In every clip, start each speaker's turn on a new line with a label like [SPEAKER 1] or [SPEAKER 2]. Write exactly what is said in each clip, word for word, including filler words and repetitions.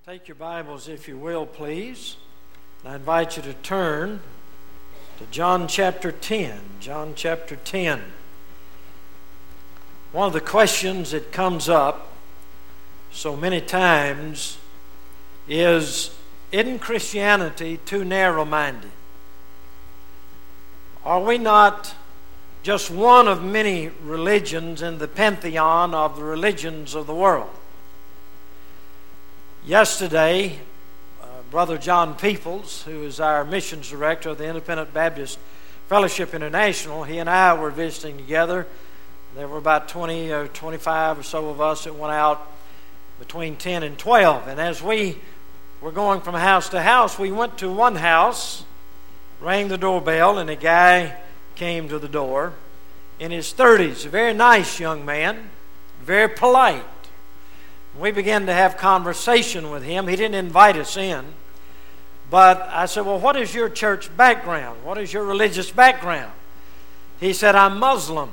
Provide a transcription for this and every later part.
[SPEAKER 1] Take your Bibles, if you will, please. I invite you to turn to John chapter ten. John chapter ten. One of the questions that comes up so many times is, isn't Christianity too narrow-minded? Are we not just one of many religions in the pantheon of the religions of the world? Yesterday, uh, Brother John Peoples, who is our missions director of the Independent Baptist Fellowship International, he and I were visiting together. There were about twenty or twenty-five or so of us that went out between ten and twelve. And as we were going from house to house, we went to one house, rang the doorbell, and a guy came to the door in his thirties, a very nice young man, very polite. We began to have conversation with him. He didn't invite us in. But I said, well, what is your church background? What is your religious background? He said, I'm Muslim.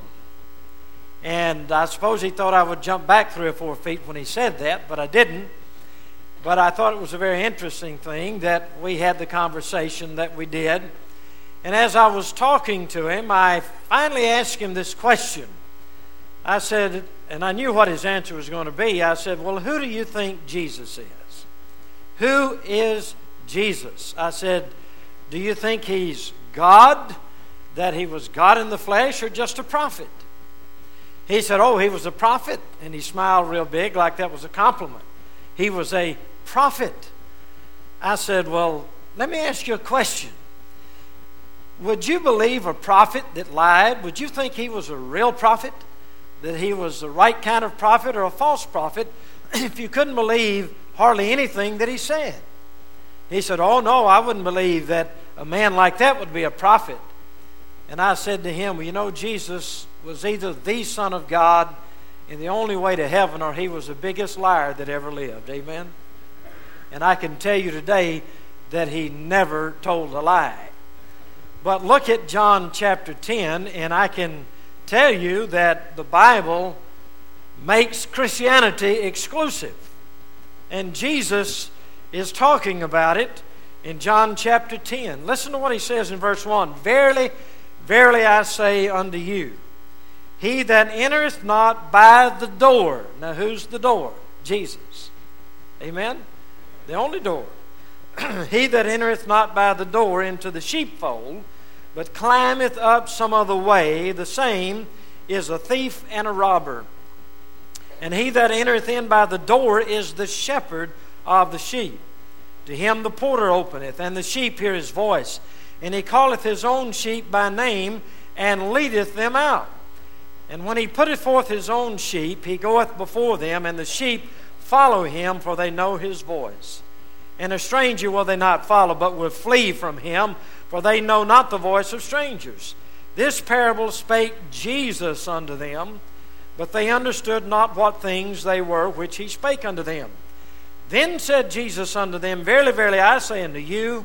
[SPEAKER 1] And I suppose he thought I would jump back three or four feet when he said that, but I didn't. But I thought it was a very interesting thing that we had the conversation that we did. And as I was talking to him, I finally asked him this question. I said, and I knew what his answer was going to be. I said, well, who do you think Jesus is? Who is Jesus? I said, do you think he's God, that he was God in the flesh, or just a prophet? He said, oh, he was a prophet. And he smiled real big like that was a compliment. He was a prophet. I said, well, let me ask you a question. Would you believe a prophet that lied? Would you think he was a real prophet? That he was the right kind of prophet or a false prophet if you couldn't believe hardly anything that he said? He said, oh no, I wouldn't believe that a man like that would be a prophet. And I said to him, well, you know, Jesus was either the Son of God and the only way to heaven, or he was the biggest liar that ever lived. Amen? And I can tell you today that he never told a lie. But look at John chapter ten, and I can tell you that the Bible makes Christianity exclusive. And Jesus is talking about it in John chapter ten. Listen to what he says in verse one. Verily, verily I say unto you, he that entereth not by the door. Now who's the door? Jesus. Amen? The only door. He that entereth not by the door into the sheepfold, but climbeth up some other way, the same is a thief and a robber. And he that entereth in by the door is the shepherd of the sheep. To him the porter openeth, and the sheep hear his voice. And he calleth his own sheep by name, and leadeth them out. And when he putteth forth his own sheep, he goeth before them, and the sheep follow him, for they know his voice. And a stranger will they not follow, but will flee from him, for they know not the voice of strangers. This parable spake Jesus unto them, but they understood not what things they were which he spake unto them. Then said Jesus unto them, Verily, verily, I say unto you,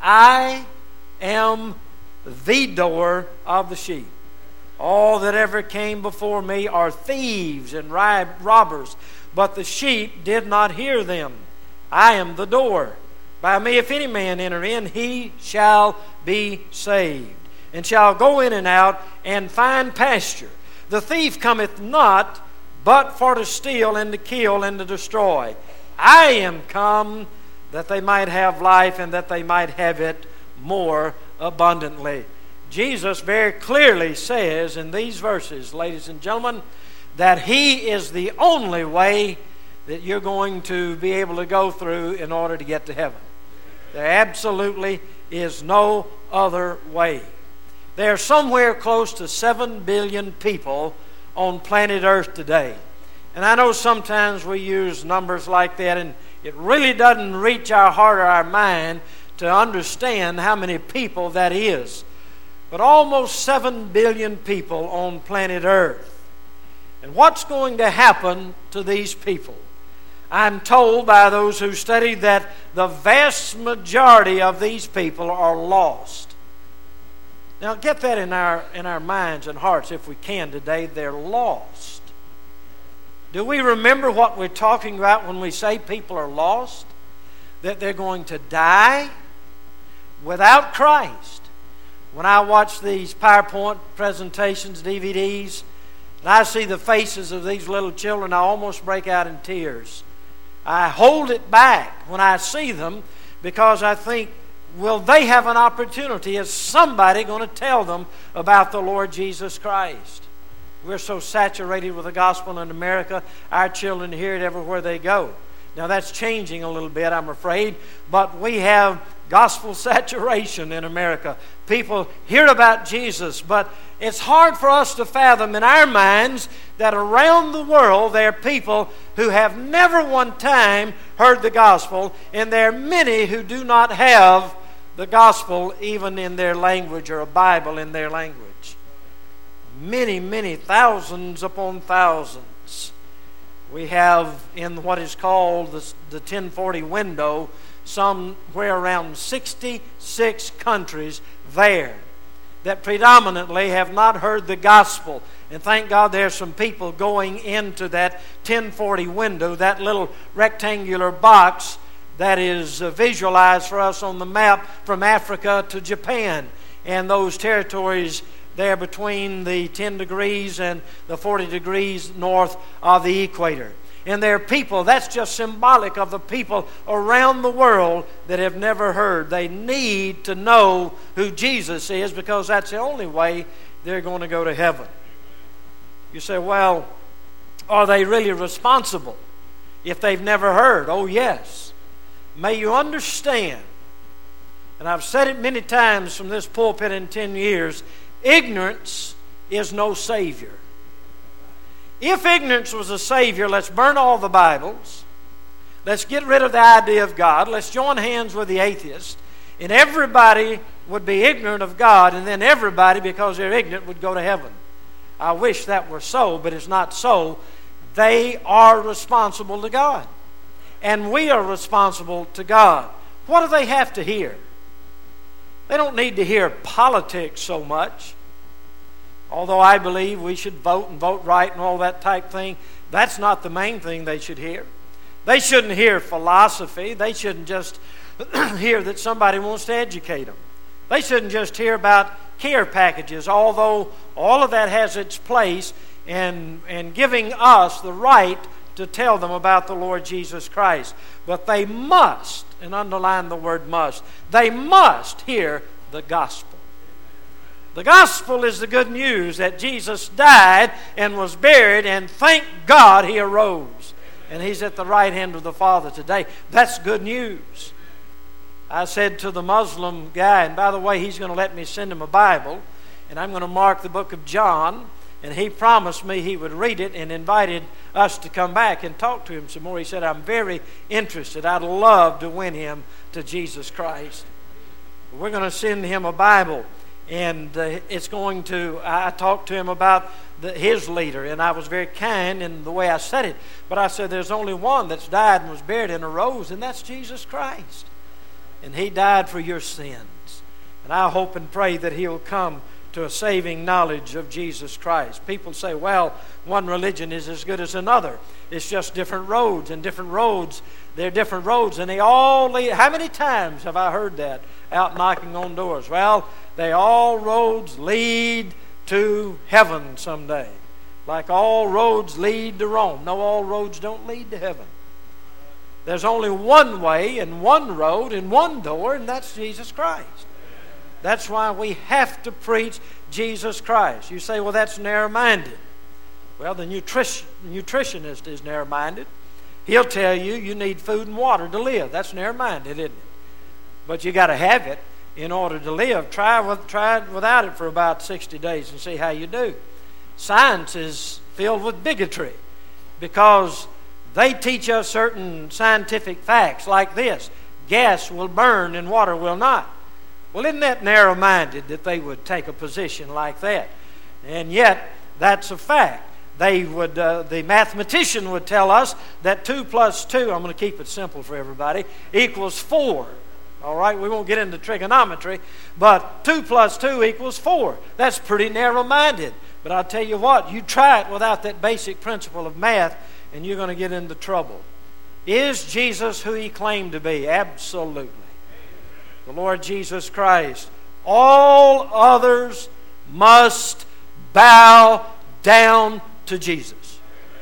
[SPEAKER 1] I am the door of the sheep. All that ever came before me are thieves and robbers, but the sheep did not hear them. I am the door. By me, if any man enter in, he shall be saved, and shall go in and out, and find pasture. The thief cometh not, but for to steal, and to kill, and to destroy. I am come, that they might have life, and that they might have it more abundantly. Jesus very clearly says in these verses, ladies and gentlemen, that he is the only way that you're going to be able to go through in order to get to heaven. There absolutely is no other way. There are somewhere close to seven billion people on planet Earth today. And I know sometimes we use numbers like that, and it really doesn't reach our heart or our mind to understand how many people that is. But almost seven billion people on planet Earth. And what's going to happen to these people? I'm told by those who study that the vast majority of these people are lost. Now get that in our in our minds and hearts if we can today. They're lost. Do we remember what we're talking about when we say people are lost? that they're going to die without Christ. When I watch these PowerPoint presentations, D V Ds, and I see the faces of these little children, I almost break out in tears. I hold it back when I see them because I think, will they have an opportunity? Is somebody going to tell them about the Lord Jesus Christ? We're so saturated with the gospel in America, our children hear it everywhere they go. Now that's changing a little bit, I'm afraid, but we have gospel saturation in America. People hear about Jesus, but it's hard for us to fathom in our minds that around the world there are people who have never one time heard the gospel, and there are many who do not have the gospel even in their language or a Bible in their language. Many, many thousands upon thousands. We have in what is called the, the ten forty window somewhere around sixty-six countries there that predominantly have not heard the gospel. And thank God there's some people going into that ten forty window, that little rectangular box that is visualized for us on the map from Africa to Japan and those territories there between the ten degrees and the forty degrees north of the equator. And there are people, that's just symbolic of the people around the world that have never heard. They need to know who Jesus is because that's the only way they're going to go to heaven. You say, well, are they really responsible if they've never heard? Oh, yes. May you understand, and I've said it many times from this pulpit in ten years, ignorance is no savior. If ignorance was a savior, let's burn all the Bibles. Let's get rid of the idea of God. Let's join hands with the atheist. And everybody would be ignorant of God, and then everybody, because they're ignorant, would go to heaven. I wish that were so, but it's not so. They are responsible to God. And we are responsible to God. What do they have to hear? They don't need to hear politics so much. Although I believe we should vote and vote right and all that type thing, that's not the main thing they should hear. They shouldn't hear philosophy. They shouldn't just hear that somebody wants to educate them. They shouldn't just hear about care packages, although all of that has its place in, in giving us the right to tell them about the Lord Jesus Christ. But they must, and underline the word must, they must hear the gospel. The gospel is the good news that Jesus died and was buried, and thank God He arose. And He's at the right hand of the Father today. That's good news. I said to the Muslim guy, and by the way, he's going to let me send him a Bible, and I'm going to mark the book of John, and he promised me he would read it and invited us to come back and talk to him some more. He said, I'm very interested. I'd love to win him to Jesus Christ. We're going to send him a Bible. And uh, it's going to, I talked to him about the, his leader, and I was very kind in the way I said it. But I said, there's only one that's died and was buried and arose, and that's Jesus Christ. And He died for your sins. And I hope and pray that He'll come to a saving knowledge of Jesus Christ. People say, well, one religion is as good as another. It's just different roads, and different roads, they're different roads, and they all lead. How many times have I heard that out knocking on doors? Well, they all roads lead to heaven someday. Like all roads lead to Rome. No, all roads don't lead to heaven. There's only one way and one road and one door, and that's Jesus Christ. That's why we have to preach Jesus Christ. You say, well, that's narrow-minded. Well, the nutrition, nutritionist is narrow-minded. He'll tell you you need food and water to live. That's narrow-minded, isn't it? But you got to have it in order to live. Try, with, try it without it for about sixty days and see how you do. Science is filled with bigotry because they teach us certain scientific facts like this. Gas will burn and water will not. Well, isn't that narrow-minded that they would take a position like that? And yet, that's a fact. They would, uh, the mathematician would tell us that two plus two, I'm going to keep it simple for everybody, equals four. All right, we won't get into trigonometry, but two plus two equals four. That's pretty narrow-minded. But I'll tell you what, you try it without that basic principle of math, and you're going to get into trouble. Is Jesus who He claimed to be? Absolutely. The Lord Jesus Christ. All others must bow down to Jesus.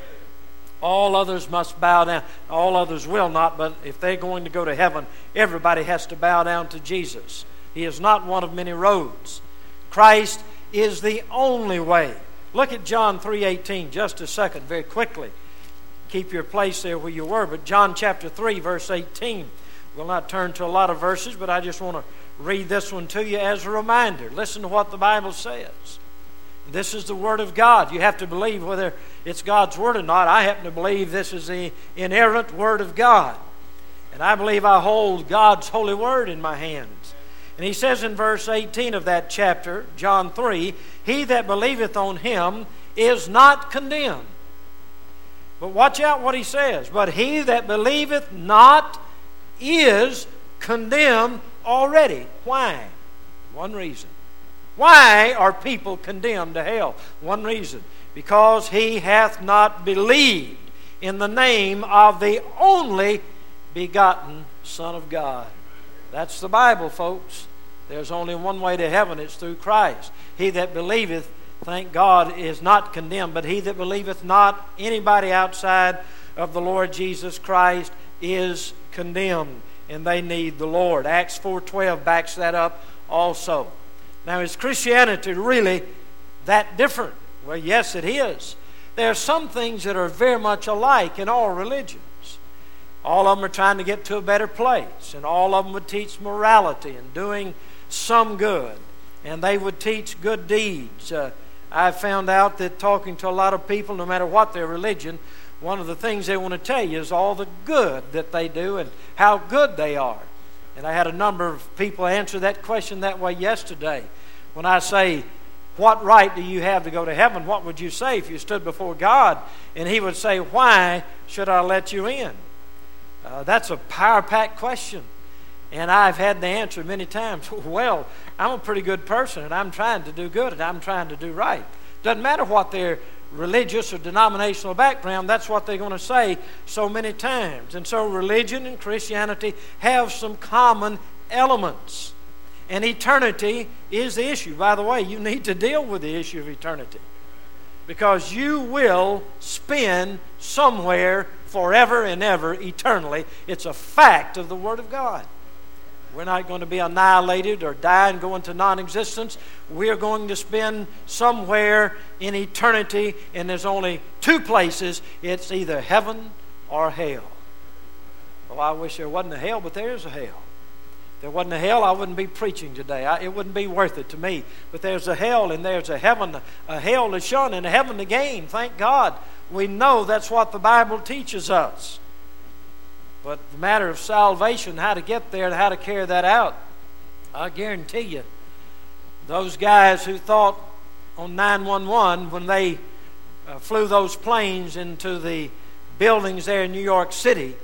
[SPEAKER 1] All others must bow down. All others will not, but if they're going to go to heaven, everybody has to bow down to Jesus. He is not one of many roads. Christ is the only way. Look at John three eighteen just a second, very quickly. Keep your place there where you were. But John chapter three, verse eighteen. We'll not turn to a lot of verses, but I just want to read this one to you as a reminder. Listen to what the Bible says. This is the Word of God. You have to believe whether it's God's Word or not. I happen to believe this is the inerrant Word of God. And I believe I hold God's holy Word in my hands. And he says in verse eighteen of that chapter, John three, He that believeth on Him is not condemned. But watch out what he says. But he that believeth not is condemned already. Why? One reason. Why are people condemned to hell? One reason. Because he hath not believed in the name of the only begotten Son of God. That's the Bible, folks. There's only one way to heaven. It's through Christ. He that believeth, thank God, is not condemned. But he that believeth not, anybody outside of the Lord Jesus Christ, is condemned. And they need the Lord. Acts four twelve backs that up also. Now, is Christianity really that different? Well, yes, it is. There are some things that are very much alike in all religions. All of them are trying to get to a better place, and all of them would teach morality and doing some good, and they would teach good deeds. Uh, I've found out that talking to a lot of people, no matter what their religion, one of the things they want to tell you is all the good that they do and how good they are. And I had a number of people answer that question that way yesterday. When I say, what right do you have to go to heaven? What would you say if you stood before God? And he would say, why should I let you in? Uh, that's a power-packed question. And I've had the answer many times. Well, I'm a pretty good person, and I'm trying to do good, and I'm trying to do right. Doesn't matter what their religious or denominational background, that's what they're going to say so many times. And so religion and Christianity have some common elements. And eternity is the issue. By the way, you need to deal with the issue of eternity, because you will spend somewhere forever and ever, eternally. It's a fact of the Word of God. We're not going to be annihilated or die and go into non-existence. We're going to spend somewhere in eternity, and there's only two places. It's either heaven or hell. Well, I wish there wasn't a hell, but there is a hell. If there wasn't a hell, I wouldn't be preaching today. I, it wouldn't be worth it to me. But there's a hell, and there's a heaven, a hell to shun, and a heaven to gain. Thank God. We know that's what the Bible teaches us. But the matter of salvation, how to get there and how to carry that out, I guarantee you, those guys who thought on nine one one when they uh, flew those planes into the buildings there in New York City,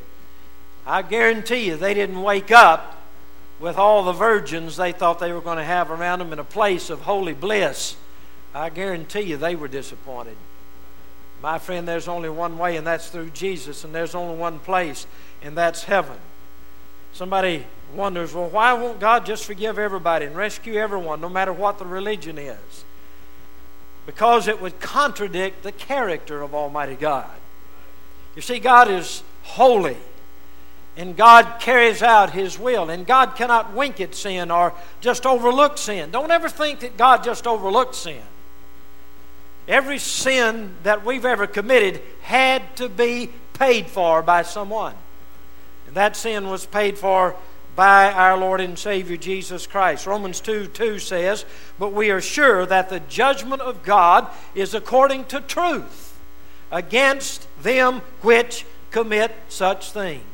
[SPEAKER 1] I guarantee you they didn't wake up with all the virgins they thought they were going to have around them in a place of holy bliss. I guarantee you they were disappointed. My friend, there's only one way, and that's through Jesus, and there's only one place, and that's heaven. Somebody wonders, well, why won't God just forgive everybody and rescue everyone, no matter what the religion is? Because it would contradict the character of Almighty God. You see, God is holy, and God carries out His will, and God cannot wink at sin or just overlook sin. Don't ever think that God just overlooked sin. Every sin that we've ever committed had to be paid for by someone. And that sin was paid for by our Lord and Savior Jesus Christ. Romans two two says, but we are sure that the judgment of God is according to truth against them which commit such things.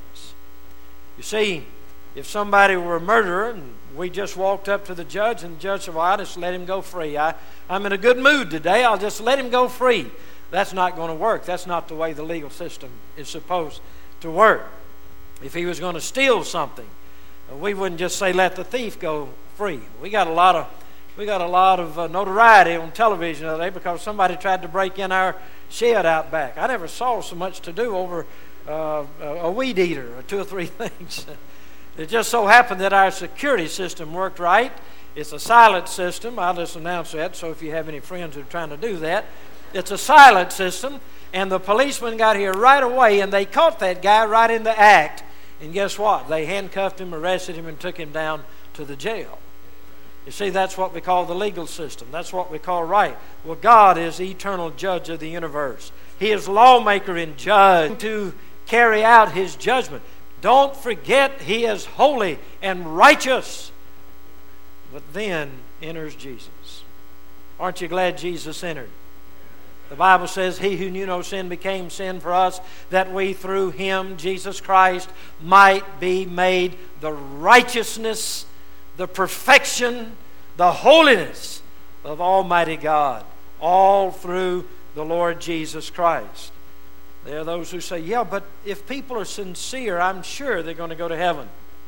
[SPEAKER 1] You see, if somebody were a murderer and we just walked up to the judge and the judge said, well, I'll just let him go free. I, I'm in a good mood today. I'll just let him go free. That's not going to work. That's not the way the legal system is supposed to work. If he was going to steal something, we wouldn't just say let the thief go free. We got a lot of we got a lot of uh, notoriety on television the other day because somebody tried to break in our shed out back. I never saw so much to do over uh, a weed eater or two or three things. It just so happened that our security system worked right. It's a silent system. I'll just announce that, so if you have any friends who are trying to do that, it's a silent system, and the policemen got here right away, and they caught that guy right in the act. And guess what? They handcuffed him, arrested him, and took him down to the jail. You see, that's what we call the legal system. That's what we call right. Well, God is the eternal judge of the universe. He is lawmaker and judge to carry out His judgment. Don't forget He is holy and righteous. But then enters Jesus. Aren't you glad Jesus entered? The Bible says, He who knew no sin became sin for us, that we through Him, Jesus Christ, might be made the righteousness, the perfection, the holiness of Almighty God, all through the Lord Jesus Christ. There are those who say, yeah, but if people are sincere, I'm sure they're going to go to heaven.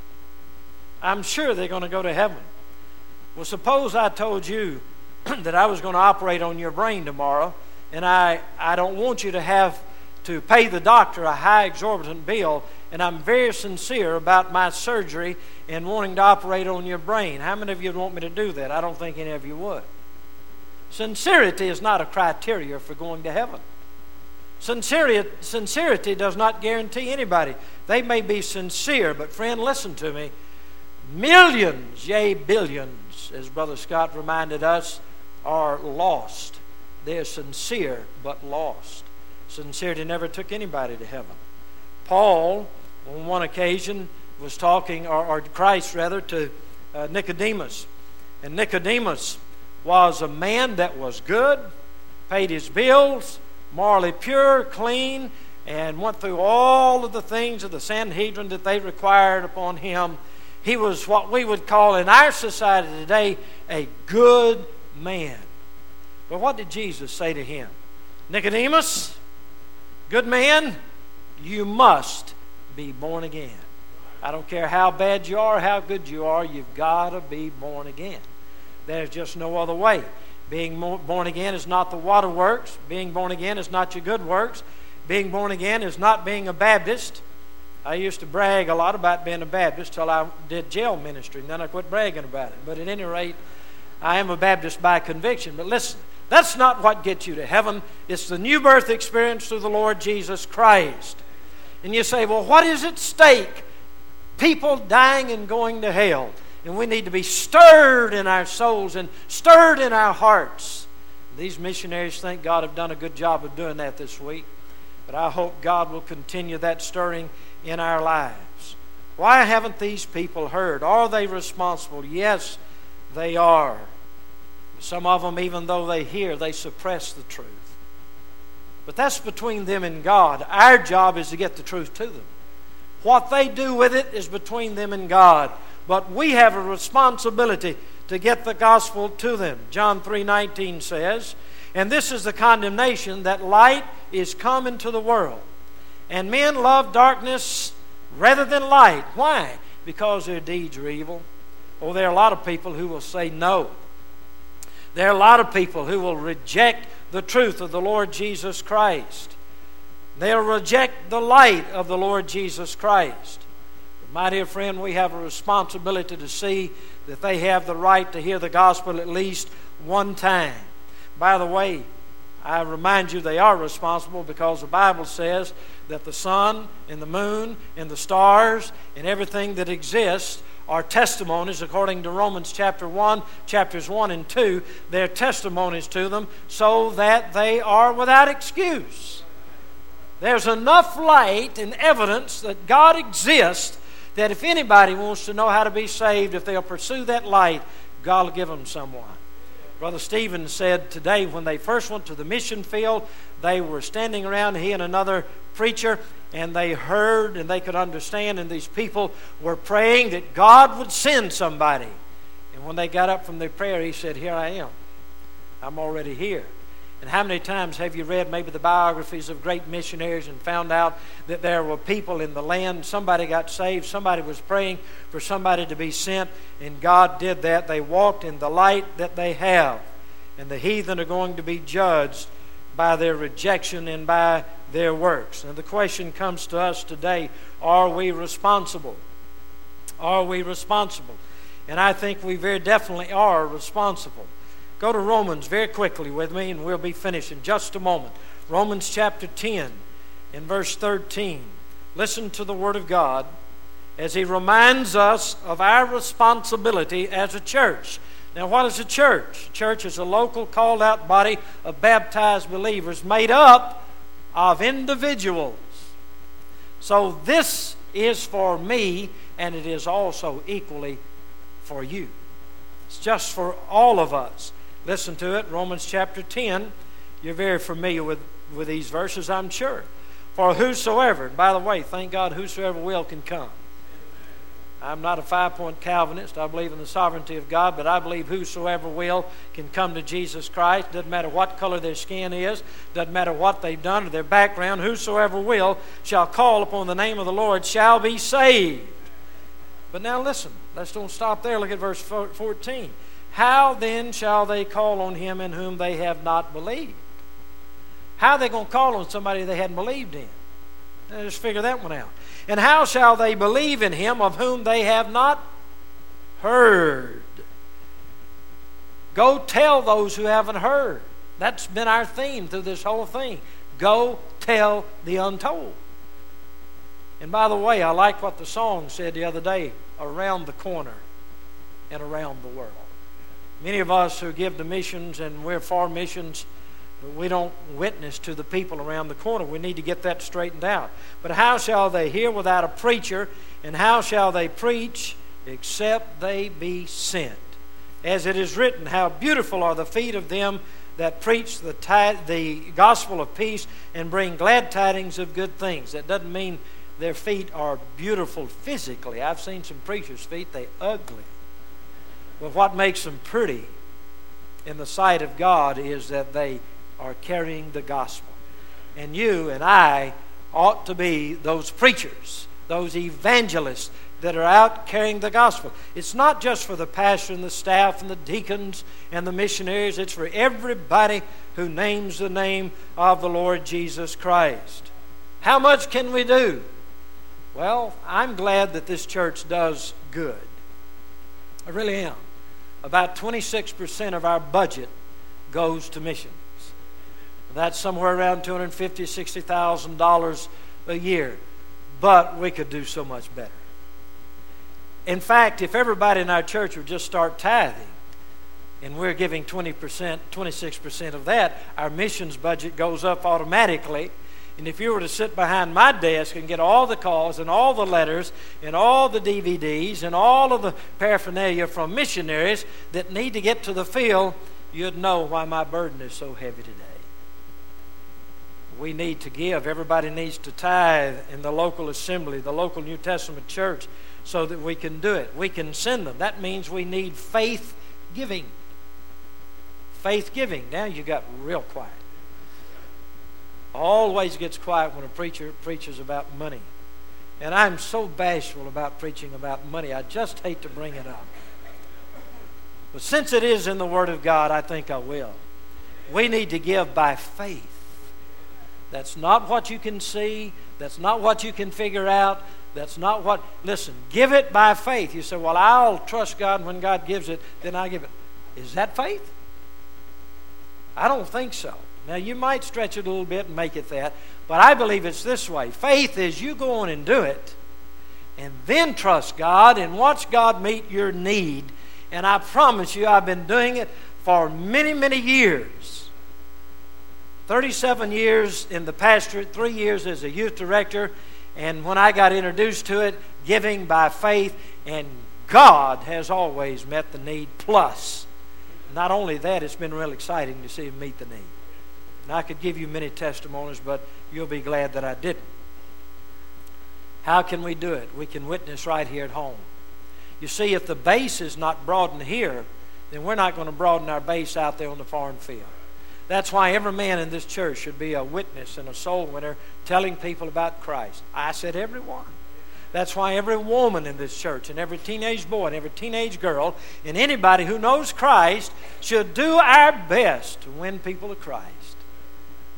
[SPEAKER 1] I'm sure they're going to go to heaven. Well, suppose I told you that I was going to operate on your brain tomorrow, and I, I don't want you to have to pay the doctor a high exorbitant bill, and I'm very sincere about my surgery and wanting to operate on your brain. How many of you would want me to do that? I don't think any of you would. Sincerity is not a criteria for going to heaven. Sincerity, sincerity does not guarantee anybody. They may be sincere, but friend, listen to me. Millions, yea, billions, as Brother Scott reminded us, are lost. They are sincere, but lost. Sincerity never took anybody to heaven. Paul, on one occasion, was talking, or, or Christ rather, to uh, Nicodemus. And Nicodemus was a man that was good, paid his bills, morally pure, clean, and went through all of the things of the Sanhedrin that they required upon him. He was what we would call in our society today a good man. But what did Jesus say to him? Nicodemus, good man, you must be born again. I don't care how bad you are, how good you are, you've got to be born again. There's just no other way. Being born again is not the water works. Being born again is not your good works. Being born again is not being a Baptist. I used to brag a lot about being a Baptist till I did jail ministry, and then I quit bragging about it. But at any rate, I am a Baptist by conviction. But listen, that's not what gets you to heaven. It's the new birth experience through the Lord Jesus Christ. And you say, well, what is at stake? People dying and going to hell. And we need to be stirred in our souls and stirred in our hearts. These missionaries, thank God, have done a good job of doing that this week. But I hope God will continue that stirring in our lives. Why haven't these people heard? Are they responsible? Yes, they are. Some of them, even though they hear, they suppress the truth. But that's between them and God. Our job is to get the truth to them. What they do with it is between them and God. But we have a responsibility to get the gospel to them. John three nineteen says, and this is the condemnation, that light is come into the world. And men love darkness rather than light. Why? Because their deeds are evil. Oh, there are a lot of people who will say no. There are a lot of people who will reject the truth of the Lord Jesus Christ. They'll reject the light of the Lord Jesus Christ. But my dear friend, we have a responsibility to see that they have the right to hear the gospel at least one time. By the way, I remind you they are responsible because the Bible says that the sun and the moon and the stars and everything that exists are testimonies, according to Romans chapter one, chapters one and two. They're testimonies to them so that they are without excuse. There's enough light and evidence that God exists that if anybody wants to know how to be saved, if they'll pursue that light, God will give them someone. Brother Stephen said today when they first went to the mission field, they were standing around, he and another preacher, and they heard and they could understand, and these people were praying that God would send somebody. And when they got up from their prayer, he said, here I am. I'm already here. And how many times have you read maybe the biographies of great missionaries and found out that there were people in the land, somebody got saved, somebody was praying for somebody to be sent, and God did that. They walked in the light that they have. And the heathen are going to be judged by their rejection and by their works. And the question comes to us today, are we responsible? Are we responsible? And I think we very definitely are responsible. Go to Romans very quickly with me, and we'll be finished in just a moment. Romans chapter ten, in verse thirteen. Listen to the Word of God as He reminds us of our responsibility as a church. Now, what is a church? A church is a local, called-out body of baptized believers made up of individuals. So this is for me, and it is also equally for you. It's just for all of us. Listen to it, Romans chapter ten. You're very familiar with, with these verses, I'm sure. For whosoever, and by the way, thank God, whosoever will can come. I'm not a five-point Calvinist. I believe in the sovereignty of God, but I believe whosoever will can come to Jesus Christ. Doesn't matter what color their skin is. Doesn't matter what they've done or their background. Whosoever will shall call upon the name of the Lord shall be saved. But now listen. Let's don't stop there. Look at verse fourteen. How then shall they call on Him in whom they have not believed? How are they going to call on somebody they hadn't believed in? Now just figure that one out. And how shall they believe in Him of whom they have not heard? Go tell those who haven't heard. That's been our theme through this whole thing. Go tell the untold. And by the way, I like what the song said the other day, around the corner and around the world. Many of us who give to missions, and we're for missions, but we don't witness to the people around the corner. We need to get that straightened out. But how shall they hear without a preacher? And how shall they preach except they be sent? As it is written, how beautiful are the feet of them that preach the, ti- the gospel of peace and bring glad tidings of good things. That doesn't mean their feet are beautiful physically. I've seen some preachers' feet, they're ugly. But what makes them pretty in the sight of God is that they are carrying the gospel. And you and I ought to be those preachers, those evangelists that are out carrying the gospel. It's not just for the pastor and the staff and the deacons and the missionaries. It's for everybody who names the name of the Lord Jesus Christ. How much can we do? Well, I'm glad that this church does good. I really am. About twenty-six percent of our budget goes to missions. That's somewhere around two hundred fifty thousand dollars, sixty thousand dollars a year. But we could do so much better. In fact, if everybody in our church would just start tithing, and we're giving twenty percent, twenty-six percent of that, our missions budget goes up automatically. And if you were to sit behind my desk and get all the calls and all the letters and all the D V Ds and all of the paraphernalia from missionaries that need to get to the field, you'd know why my burden is so heavy today. We need to give. Everybody needs to tithe in the local assembly, the local New Testament church, so that we can do it. We can send them. That means we need faith giving. Faith giving. Now you got real quiet. Always gets quiet when a preacher preaches about money. And I'm so bashful about preaching about money, I just hate to bring it up. But since it is in the Word of God, I think I will. We need to give by faith. That's not what you can see. That's not what you can figure out. That's not what... Listen, give it by faith. You say, well, I'll trust God when God gives it, then I give it. Is that faith? I don't think so. Now, you might stretch it a little bit and make it that, but I believe it's this way. Faith is you go on and do it, and then trust God and watch God meet your need. And I promise you, I've been doing it for many, many years. thirty-seven years in the pastorate, three years as a youth director, and when I got introduced to it, giving by faith, and God has always met the need. Plus, not only that, it's been real exciting to see Him meet the need. And I could give you many testimonies, but you'll be glad that I didn't. How can we do it? We can witness right here at home. You see, if the base is not broadened here, then we're not going to broaden our base out there on the foreign field. That's why every man in this church should be a witness and a soul winner telling people about Christ. I said every one. That's why every woman in this church and every teenage boy and every teenage girl and anybody who knows Christ should do our best to win people to Christ.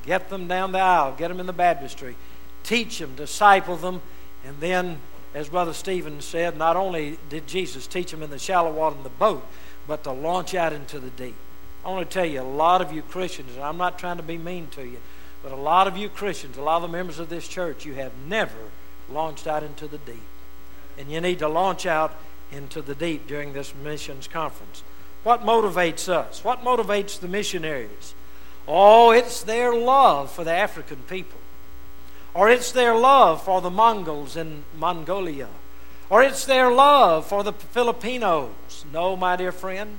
[SPEAKER 1] Get them down the aisle. Get them in the baptistry. Teach them, disciple them, and then, as Brother Stephen said, not only did Jesus teach them in the shallow water in the boat, but to launch out into the deep. I want to tell you, a lot of you Christians, and I'm not trying to be mean to you, but a lot of you Christians, a lot of the members of this church, you have never launched out into the deep. And you need to launch out into the deep during this missions conference. What motivates us? What motivates the missionaries? Oh, it's their love for the African people. Or it's their love for the Mongols in Mongolia. Or it's their love for the Filipinos. No, my dear friend,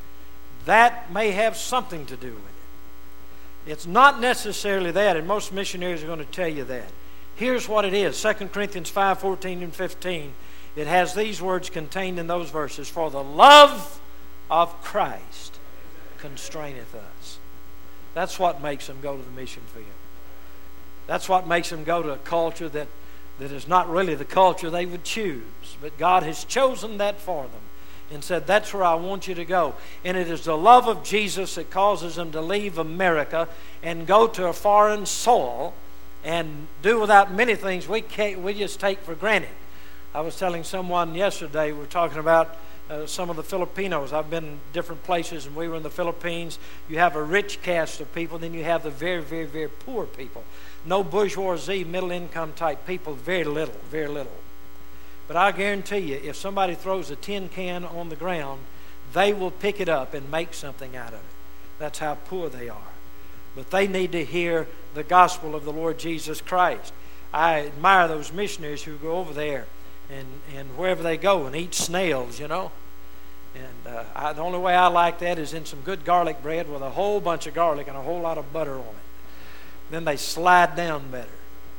[SPEAKER 1] that may have something to do with it. It's not necessarily that, and most missionaries are going to tell you that. Here's what it is. Second Corinthians five, fourteen and fifteen. It has these words contained in those verses. For the love of Christ constraineth us. That's what makes them go to the mission field. That's what makes them go to a culture that, that is not really the culture they would choose. But God has chosen that for them and said, that's where I want you to go. And it is the love of Jesus that causes them to leave America and go to a foreign soil and do without many things we can't, we just take for granted. I was telling someone yesterday, we were talking about Uh, some of the Filipinos. I've been in different places, and we were in the Philippines. You have a rich cast of people, then you have the very, very, very poor people. No bourgeoisie, middle-income type people, very little, very little. But I guarantee you, if somebody throws a tin can on the ground, they will pick it up and make something out of it. That's how poor they are. But they need to hear the gospel of the Lord Jesus Christ. I admire those missionaries who go over there And, and wherever they go and eat snails, you know. And uh, I, the only way I like that is in some good garlic bread with a whole bunch of garlic and a whole lot of butter on it. Then they slide down better.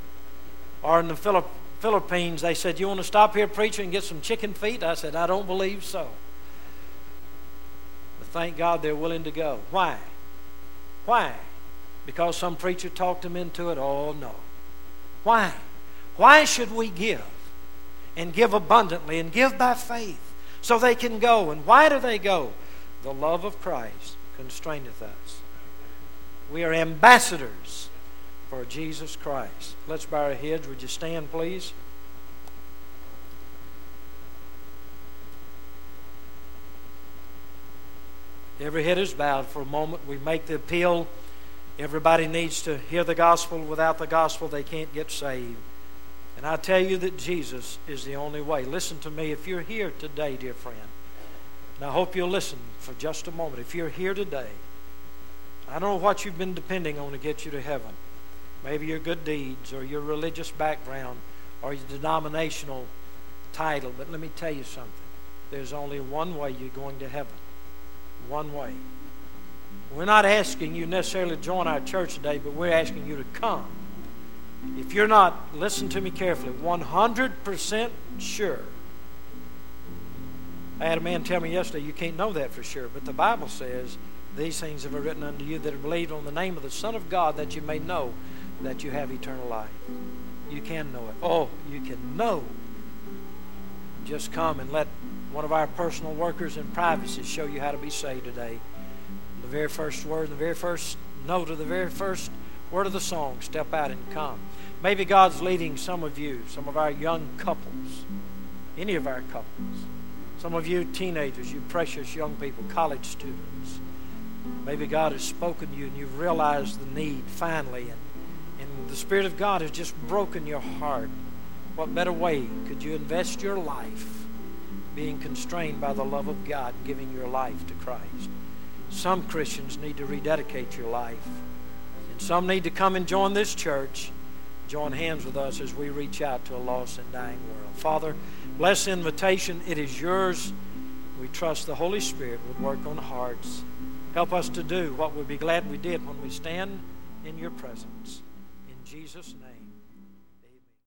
[SPEAKER 1] Or in the Philipp- Philippines, they said, you want to stop here preaching and get some chicken feet? I said, I don't believe so. But thank God they're willing to go. Why? Why? Because some preacher talked them into it? Oh, no. Why? Why should we give? And give abundantly and give by faith so they can go. And why do they go? The love of Christ constraineth us. We are ambassadors for Jesus Christ. Let's bow our heads. Would you stand, please? Every head is bowed for a moment. We make the appeal. Everybody needs to hear the gospel. Without the gospel, they can't get saved. And I tell you that Jesus is the only way. Listen to me. If you're here today, dear friend, and I hope you'll listen for just a moment. If you're here today, I don't know what you've been depending on to get you to heaven. Maybe your good deeds or your religious background or your denominational title. But let me tell you something. There's only one way you're going to heaven. One way. We're not asking you necessarily to join our church today, but we're asking you to come. If you're not, listen to me carefully, one hundred percent sure. I had a man tell me yesterday, you can't know that for sure, but the Bible says, these things have I written unto you that have believed on the name of the Son of God, that you may know that you have eternal life. You can know it. Oh, you can know. Just come and let one of our personal workers in privacy show you how to be saved today. The very first word, the very first note of the very first word of the song, step out and come. Maybe God's leading some of you, some of our young couples, any of our couples, some of you teenagers, you precious young people, college students. Maybe God has spoken to you and you've realized the need finally, and, and the Spirit of God has just broken your heart. What better way could you invest your life being constrained by the love of God and giving your life to Christ? Some Christians need to rededicate your life. And some need to come and join this church, join hands with us as we reach out to a lost and dying world. Father, bless the invitation. It is yours. We trust the Holy Spirit would work on hearts. Help us to do what we'd be glad we did when we stand in your presence. In Jesus' name.